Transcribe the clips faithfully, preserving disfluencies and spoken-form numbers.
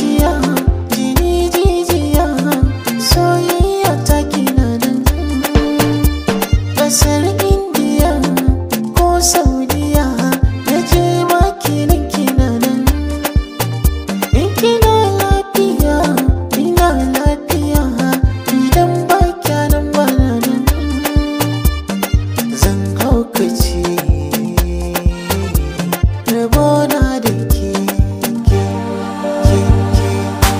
zuciya jini jijiya soyayya ta kina nan. Kasar Indiya ko Saudiya na je makilin kina nan. In kina lafiya ina lafiya idan ba kyanan bana nan. Zan haukace rabona da ke ke ke ke.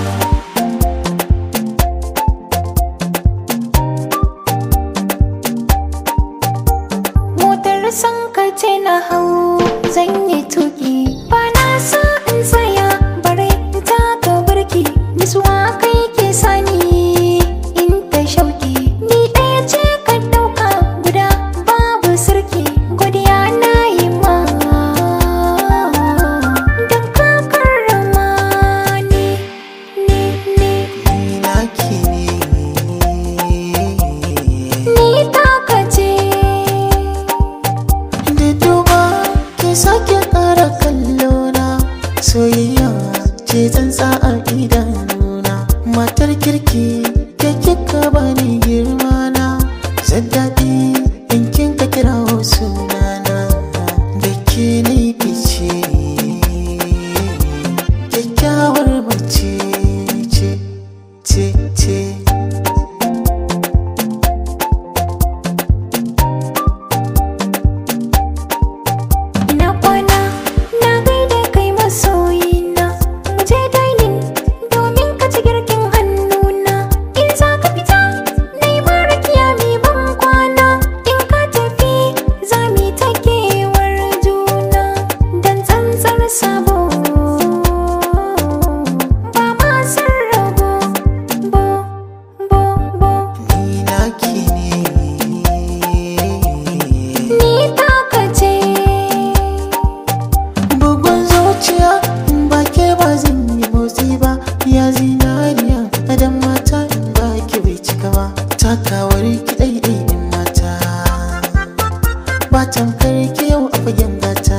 Motar san ka ce na hau zan yi tuki ba na sa in tsaya bare in taka birki nisuwa kai ke sani in ta shauki ni ɗaya ce ka ɗauka guda babu sirki godiya na yi ma don ka karrama ni ni ni Ni naki ne ni taka ce. da duba ke sake ƙara kallona soyayya ce tsantsa a idanuna matar kirki da kika bani girma na zan daɗi in kin ka kira sunana da ke na yi fice kyakkyawar mace ce ce ce. Ina kwana na gaida kai masoyina mu je dining domin ka ci girkin hannuna in za ka fita na yi marakiya mai ban kwana in ka tafi za mu yi ta kewar juna don tsantsar sabo ba ma san rabo bo bo bo Ni naki ne ni taka ce. bugun zuciya ba ke ba zan yi motsi ba ya zinariya adam mata in ba ki bai cika ba takawar ki ɗaiɗai in mata ba tamkar ki yau a fagen gata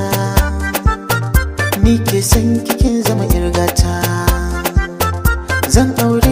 ni ke san kikin zama irgata zan aure